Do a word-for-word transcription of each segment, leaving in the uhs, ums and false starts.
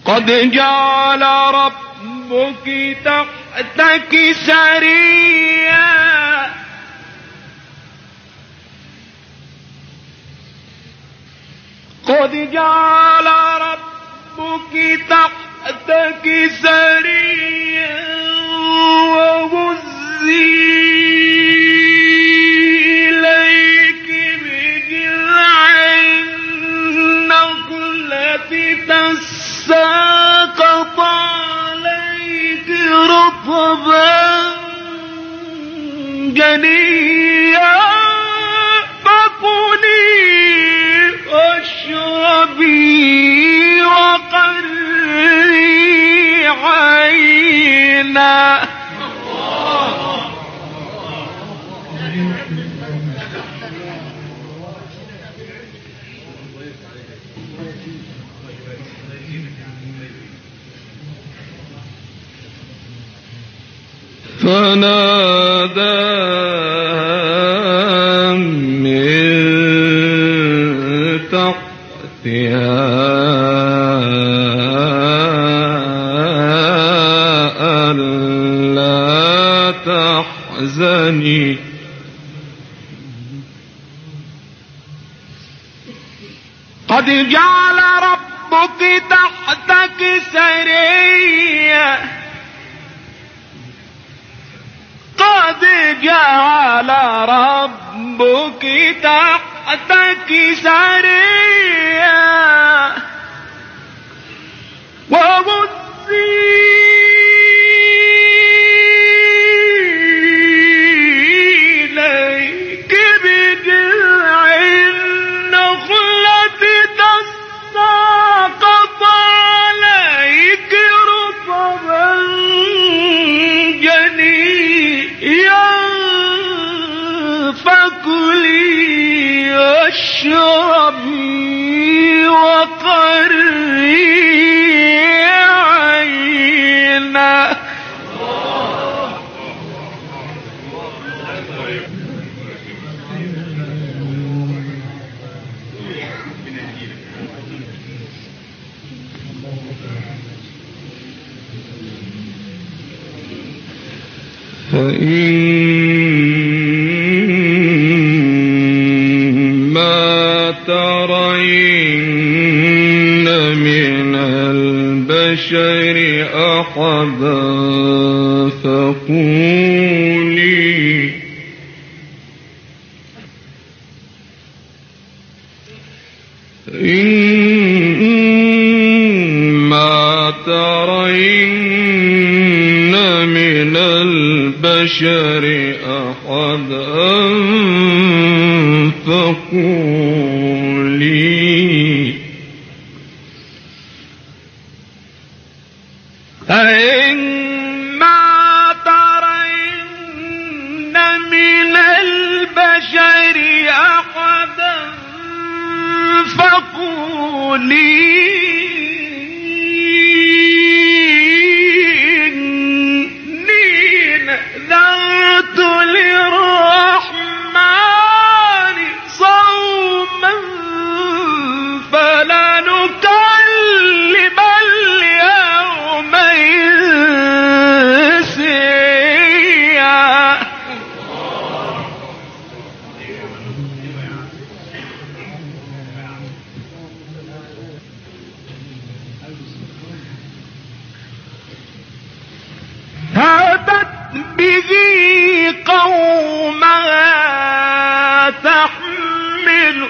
قد جعل ربك تحتك سريا قد جعل ربك تحتك سريا وهزي إليك بجذع النخلة تساقط عليك رطبا جنيا فكلي واشربي وقري عينا فنادى من تحتها ألا تحزني قد جعل ربك تحتك سريا قد جعل ربك تحتك سريا وهزي إليك بجذع النخلة تساقط عليك رطبا جنيا فكلي واشربي وقري عينا فإما ترين من البشر أحدا فقولي إما ترين من البشر أحدا فقولي إما ترين من البشر أحدا فقولي نذرت للرحمن صوما فلا نكلم اليوم إنسيا هاتت به قومها تحمل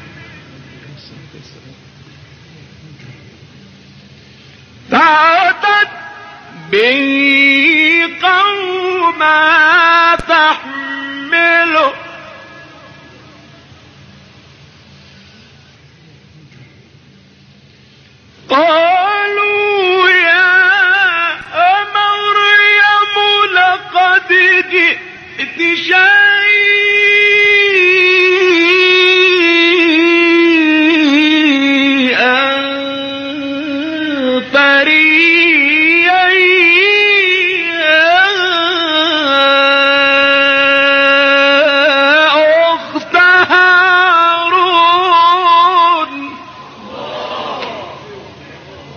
فأتت به قومها تحمل قالوا يا مريم لقد جئت شيئا فريا يا أخت هارون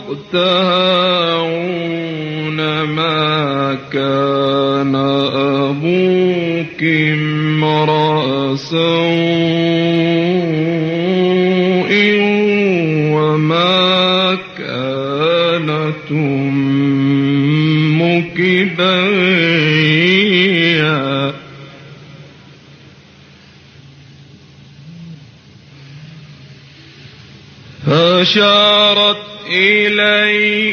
تهاون ما كان أبوك امرأ سوء وما كانت أمك بغيا. فأشارت إليه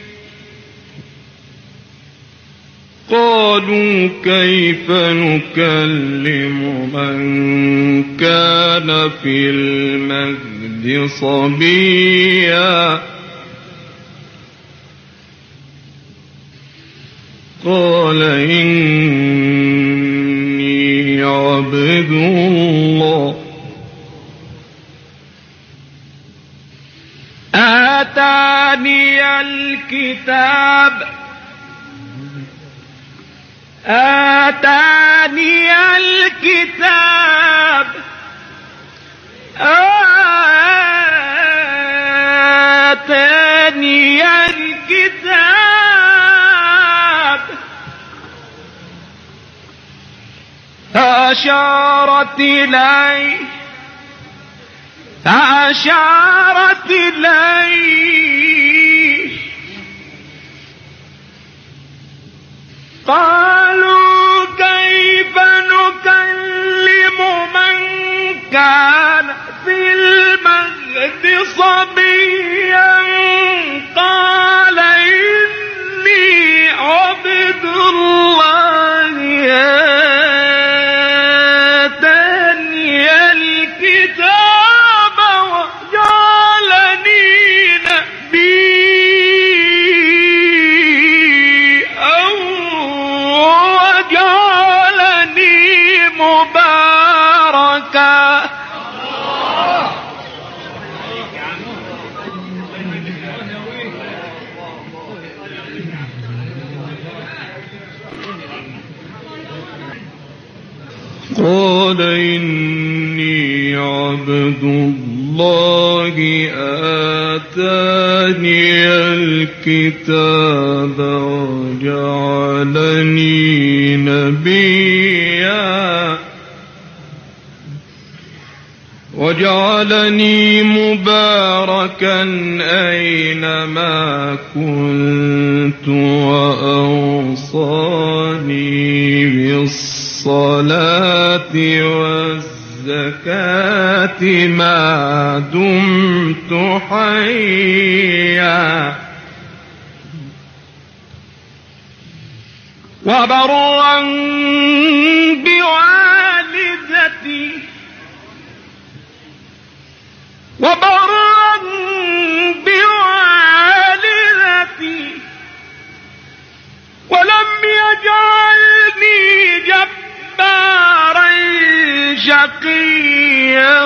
قالوا كيف نكلم من كان في المهد صبيا. قال إني عبد الله آتاني الكتاب آتاني الكتاب آتاني الكتاب فأشارت إليه فأشارت إليه قالوا كيف نكلم من كان في المهد صبيا. قال إني عبد الله آتاني الكتاب وجعلني نبيا وجعلني مباركا. قال إني عبد الله آتاني الكتاب وجعلني نبيا وجعلني مباركا أينما كنت وأوصاني بالصلاة والزكاة ما دمت حيا وبرا بوالدتي وبرا بوالدتي ولم يجعلني جبارا شقيا.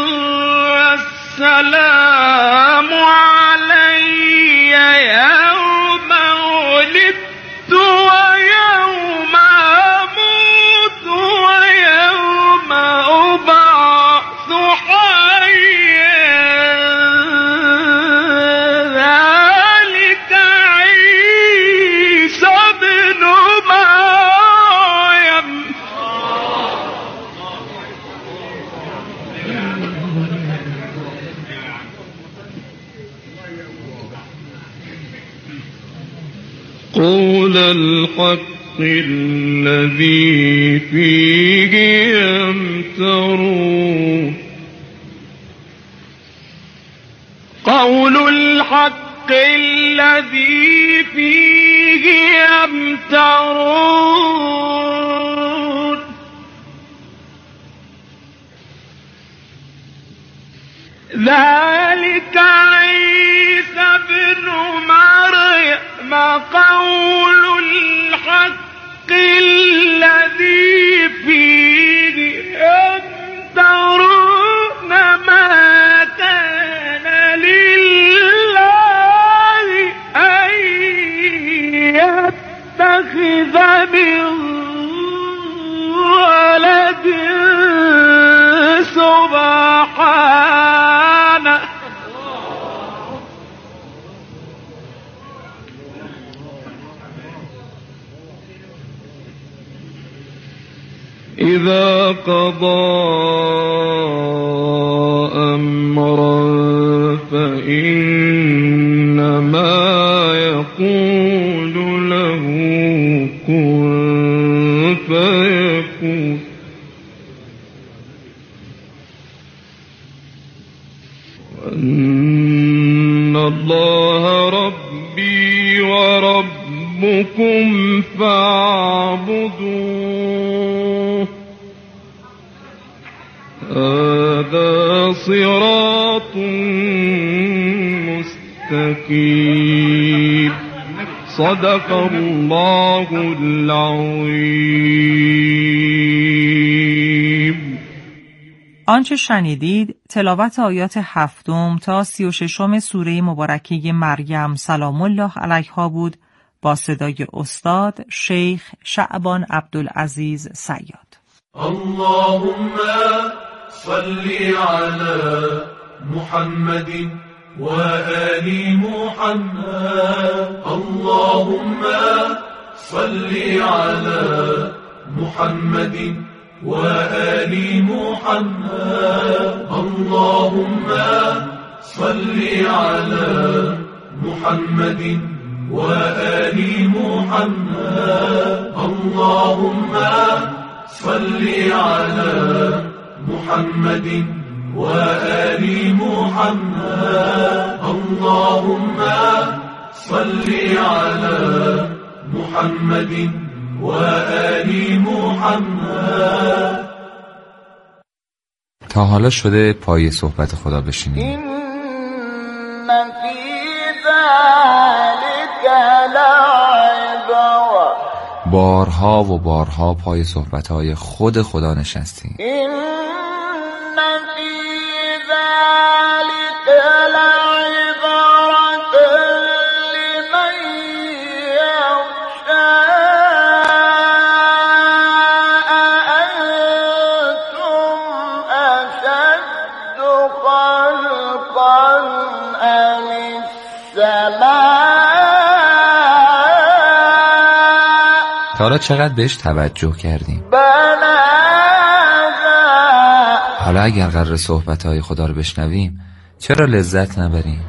والسلام علي يوم ولدت ويوم أموت ويوم أبعث حيا. ذلك عيسى ابن مريم قول الحق الذي فيه يمترون. قول الحق الذي فيه يمترون. ذلك عيسى ابن مريم قول الحق الذي فيه يمترون. ما كان لله أن يتخذ من ولد سبحانه إذا قضى أمرا فإنما يقول له كن فيكون. وأن الله ربي وربكم فاعبدوه هذا صراط مستقيم. صدق الله العظیم. آنچه شنیدید تلاوت آیات هفتم تا سی و ششم سوره مبارکه مریم سلام الله علیها بود با صدای استاد شیخ شعبان عبدالعزیز صیاد. اللهم صل على محمد وآل محمد. اللهم صل على محمد وآل محمد. اللهم صل على محمد وآل محمد. اللهم صل على محمد وآل محمد. اللهم صل على محمد وآل محمد. تا حالا شده پای صحبت خدا بشینید؟ این فی ذلک لعبرة. بارها و بارها پای صحبت‌های خود خدا نشستیم. این فی ذلک لعبرة لمن یخشی. أأنتم أشد خلقا أم السماء. تا حالا چقدر بهش توجه کردیم؟ حالا اگر قرار صحبت‌های خدا رو بشنویم چرا لذت نبریم؟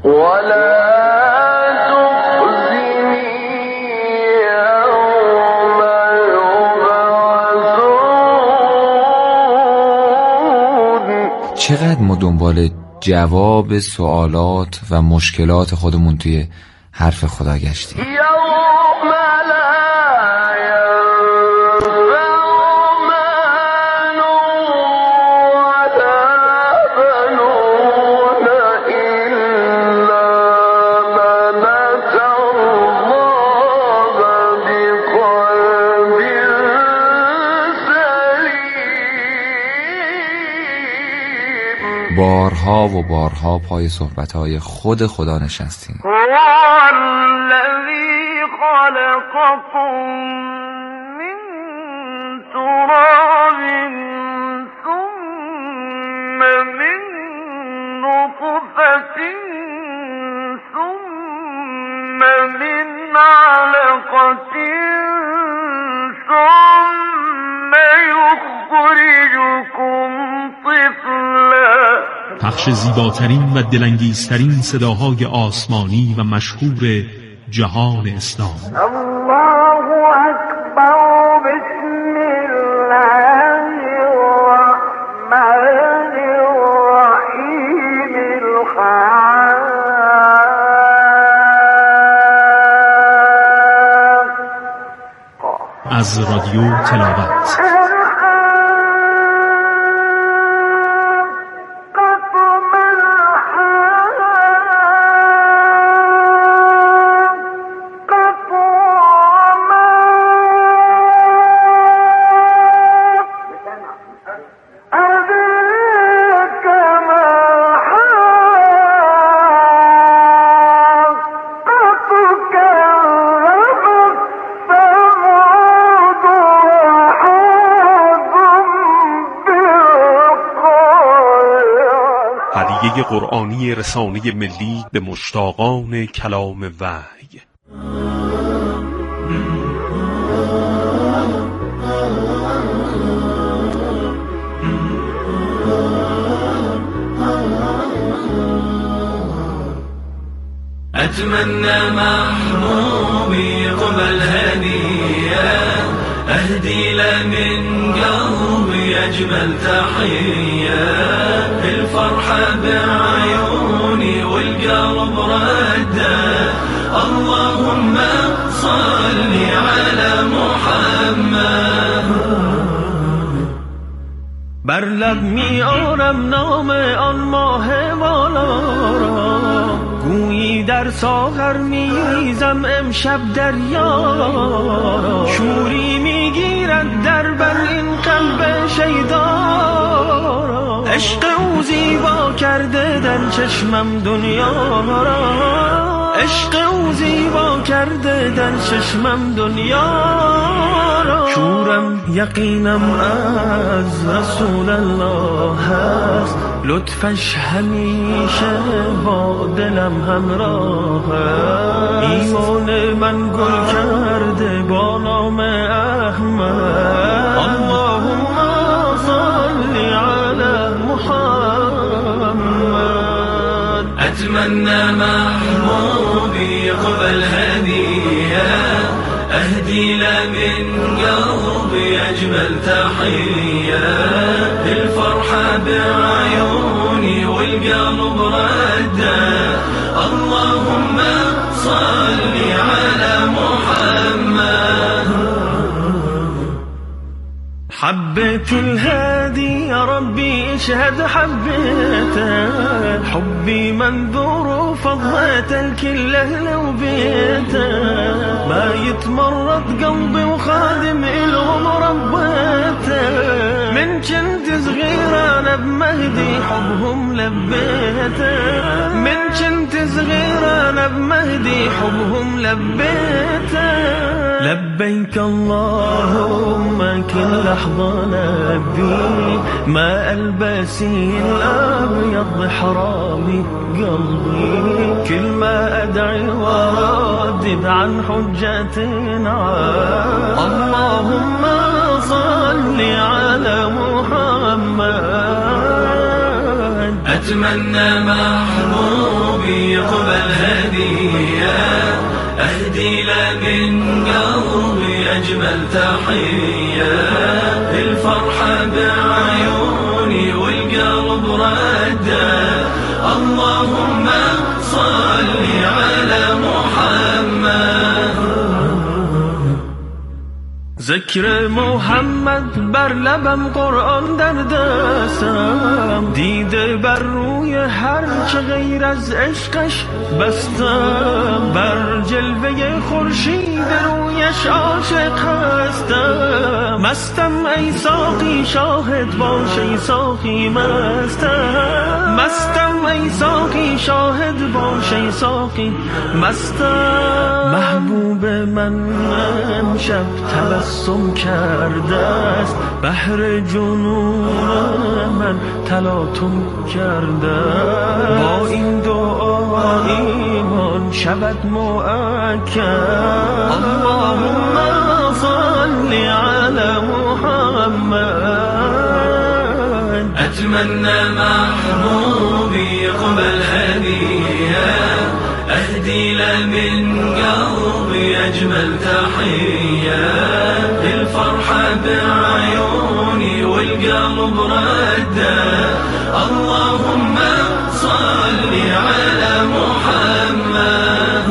چقدر ما دنبال جواب سوالات و مشکلات خودمون توی حرف خدا گشتیم. بارها و بارها پای صحبت‌های خود خدا نشستیم. الذی خلقکم من تراب ثم من نطفة ثم من علقة ثم یخرجکم طفلا. پخش زیباترین و دلانگیزترین صداهای آسمانی و مشهور جهان اسلام. الله اکبر. بسم الله الرحمن الرحیم. الحق. از رادیو تلاوت. هدیه قرآنی رسانه ملی به مشتاقان کلام وحی. أتمنى محبوبي قبل هدية أهدي له من قلبي أجمل تحية الفرحة بعيوني والقلب ردة اللهم صل على محمد بر لب می آرم نام آن ماه بالا را گویی در ساغر می ریزم امشب دریا را شوری می گیرد در بر این قلب شیدا را عشق او زیبا کرده در چشمم دنیا را عشق او زیبا کرده در چشمم دنیا را شورم یقینم از رسول الله هست لطفش همیشه با دلم همراه است ایمان من گل کرده با نام احمد اللهم صل علی محمد أتمنى محبوبي قبل هدية أهدي له من قلبي أجمل تحية الفرحة بعيوني والقلب ردة اللهم صل على محمد حبيت الهادي يا ربي اشهد حبيته حبي منذور فضيت الكل لو بيته ما يتمرد قلبي وخادم إلهم ربيته من كنت صغير أنا بمهدي حبهم لبيته من كنت صغير أنا بمهدي حبهم لبيته لبيك اللهم كل لحظة لبي ما ألبسي الأبيض حرامي قلبي كل ما أدعي وأردد عن حجة اللهم صل على محمد أتمنى محبوبي قبل هدية أهدي له من قلبي أجمل تحية الفرحة بعيوني والقلب ردة اللهم صل على محمد ذکر محمد بر لبم قرآن در دستم دیده بر روی هر چه غیر از عشقش بستم بر جلوه خورشید رویش عاشق هستم مستم ای ساقی شاهد باش ای ساقی مستم مستم ای ساقی شاهد باش ای ساقی مستم محبوب من امشب تبسم کرده است بحر جنون من تلاطم کرده با این دعا ایمان شود مؤکد اللهم صل علی محمد أتمنى محبوبي قبل هدية أهدي له من قلبي أجمل تحية الفرحة بعيوني والقلب ردة اللهم صل على محمد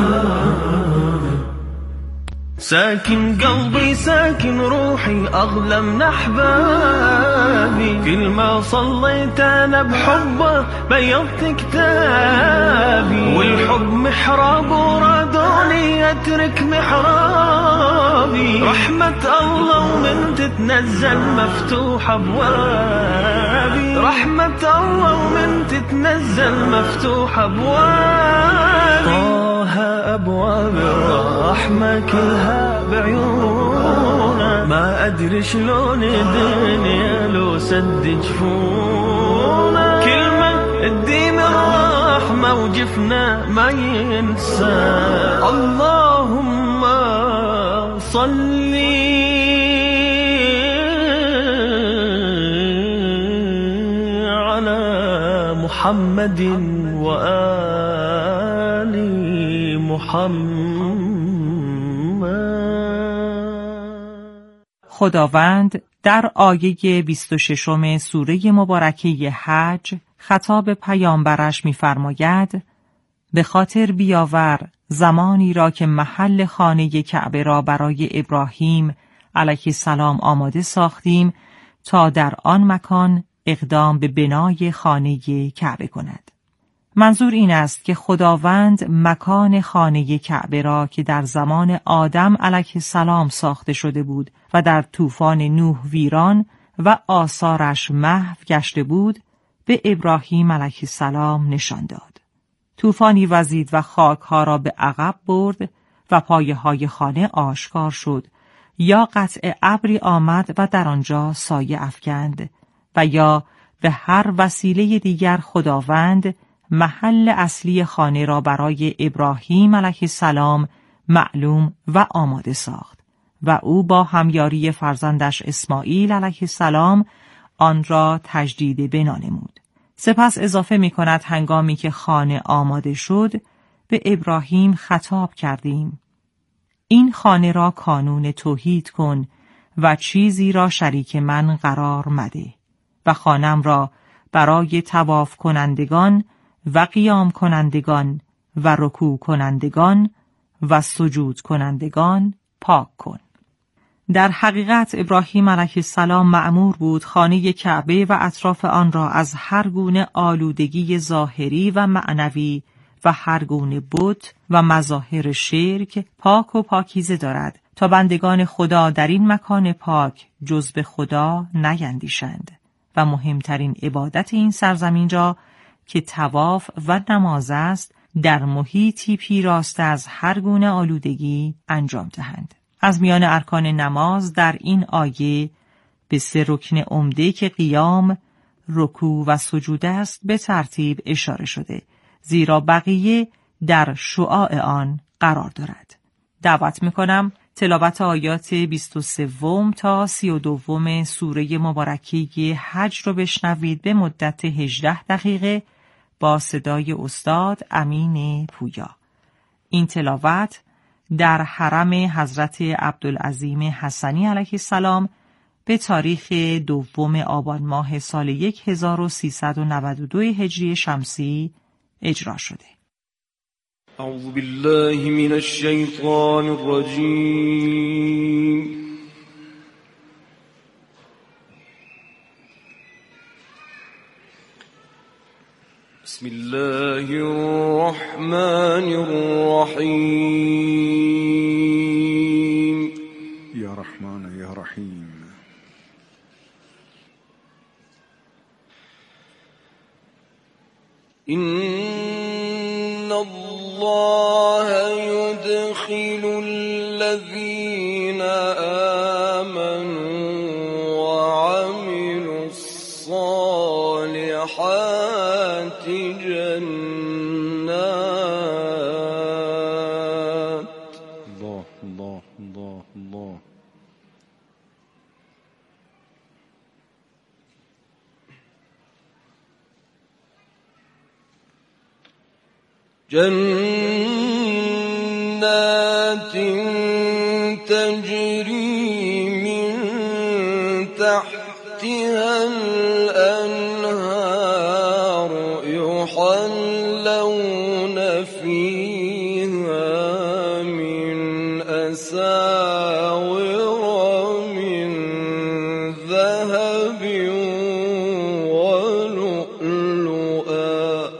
ساكن قلبي ساكن روحي أغلى من أحبابي كل ما صليت أنا بحبه بيضت كتابي والحب محراب ورادوني أترك محرابي رحمة الله ومن تتنزل مفتوح أبوابي رحمة الله ومن تتنزل مفتوح أبوابي أبواب الرحمة كلها بعيونا ما أدري شلون الدنيا لو سد جفونا كلمة الدين الرحمة وجفنا ما ينسى اللهم صل على محمد وآل محمد. خداوند در آیه بیست و ششم سوره مبارکه حج خطاب پیامبرش می‌فرماید: به خاطر بیاور زمانی را که محل خانه کعبه را برای ابراهیم علیه السلام آماده ساختیم تا در آن مکان اقدام به بنای خانه کعبه کند. منظور این است که خداوند مکان خانه کعبه را که در زمان آدم علیه السلام ساخته شده بود و در طوفان نوح ویران و آثارش محو گشته بود به ابراهیم علیه السلام نشان داد. طوفانی وزید و خاکها را به عقب برد و پایه های خانه آشکار شد، یا قطع ابری آمد و در آنجا سایه افکند، و یا به هر وسیله دیگر خداوند محل اصلی خانه را برای ابراهیم علیه السلام معلوم و آماده ساخت و او با همیاری فرزندش اسماعیل علیه السلام آن را تجدید بنا نمود. سپس اضافه می کند هنگامی که خانه آماده شد به ابراهیم خطاب کردیم: این خانه را کانون توحید کن و چیزی را شریک من قرار مده و خانم را برای طواف کنندگان و قیام کنندگان و رکوع کنندگان و سجود کنندگان پاک کن. در حقیقت ابراهیم علیه السلام مأمور بود خانه کعبه و اطراف آن را از هر گونه آلودگی ظاهری و معنوی و هر گونه بت و مظاهر شرک پاک و پاکیزه دارد تا بندگان خدا در این مکان پاک جز به خدا نیندیشند و مهمترین عبادت این سرزمین را که طواف و نماز است در محیطی پیراسته از هر گونه آلودگی انجام دهند. از میان ارکان نماز در این آیه به سه رکن عمده که قیام، رکوع و سجود است به ترتیب اشاره شده، زیرا بقیه در شعاع آن قرار دارد. دعوت میکنم تلاوت آیات بیست و سه تا سی و دو سوره مبارکه حج رو بشنوید به مدت هجده دقیقه با صدای استاد امین پویا. این تلاوت در حرم حضرت عبدالعظیم حسنی علیه السلام به تاریخ دوم آبان ماه سال هزار و سیصد و نود و دو هجری شمسی اجرا شده. اعوذ بالله من الشیطان الرجیم. بسم الله الرحمن الرحیم. یا رحمان یا رحیم. إن الله يدخل الذين آمنوا وعملوا الصالحات جنات. الله الله الله الله. جنات تجري من تحتها الأنهار يحلون فيها من أساور من ذهب ولؤلؤا.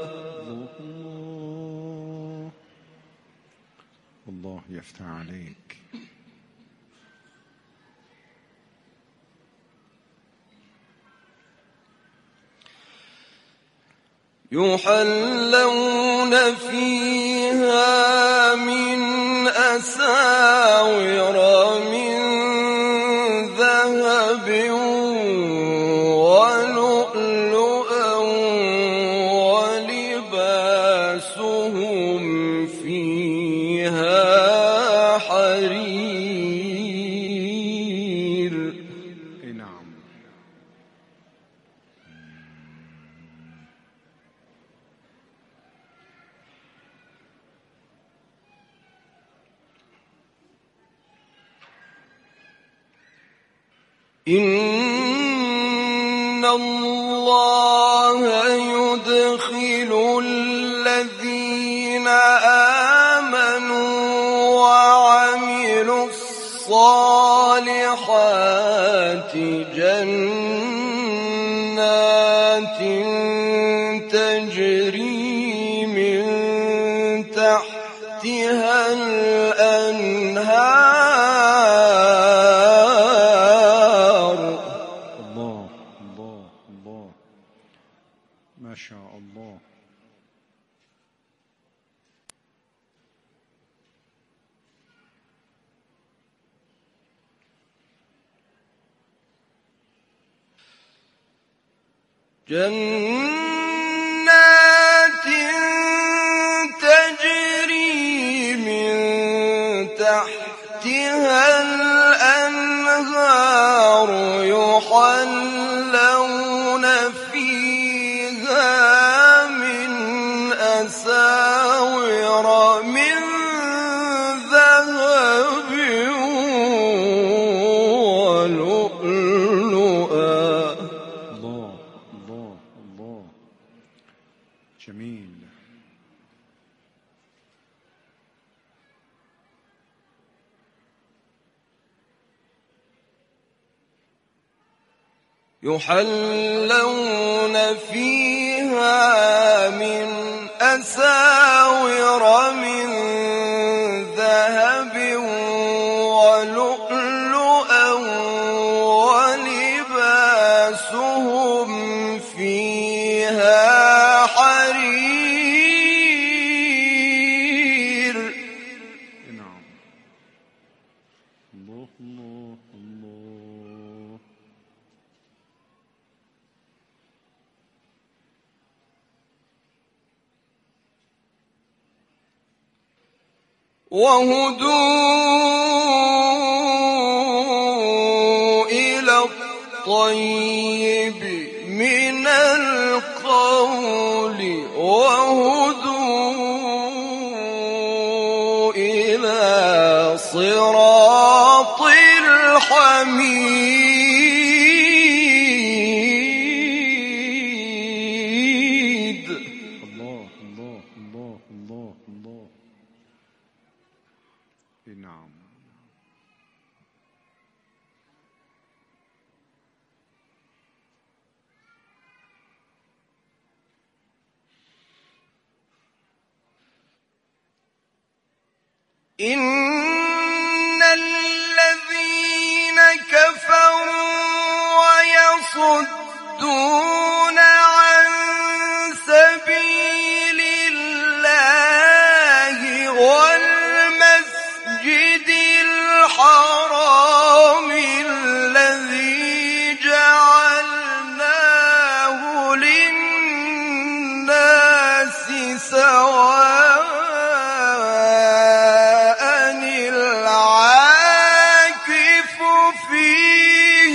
الله يفتح عليك. يحلون فيها من أساور من ذهب ولؤلؤا ولباسهم فيها حرير. نعم. إن الله يدخل الذين آمنوا وعملوا الصالحات جنات تجري من تحتها الأنهار. الله الله الله ما شاء الله. جنات تجري من تحتها الأنهار يحلون فيها من أساور من ذهب ولؤلؤا. الله الله الله جميل. يحلون فيها من أساور من ذهب ولؤلؤا ولباسهم فيها حرير. نعم. الله الله الله. وهدوا إلى الطيب من القول وهدوا إلى صراط الحميد. الله الله الله الله الله. نعم. إن الذين كفروا ويصدون عن سبيل الله والمسجد الحرام الذي جعلناه للناس سواء العاكف فيه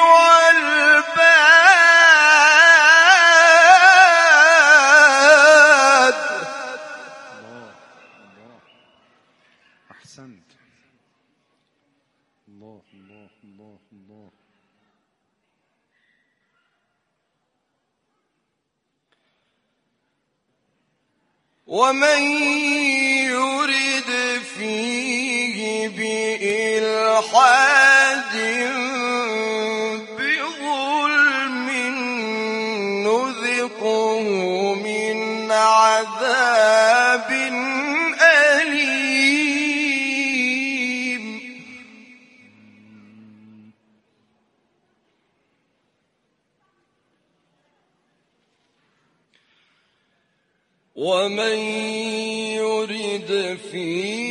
والباد. الله الله أحسنت. الله الله الله الله. ومن يرد فيه بإلحاد بظلم نذقه من عذاب أليم. ومن يرد فيه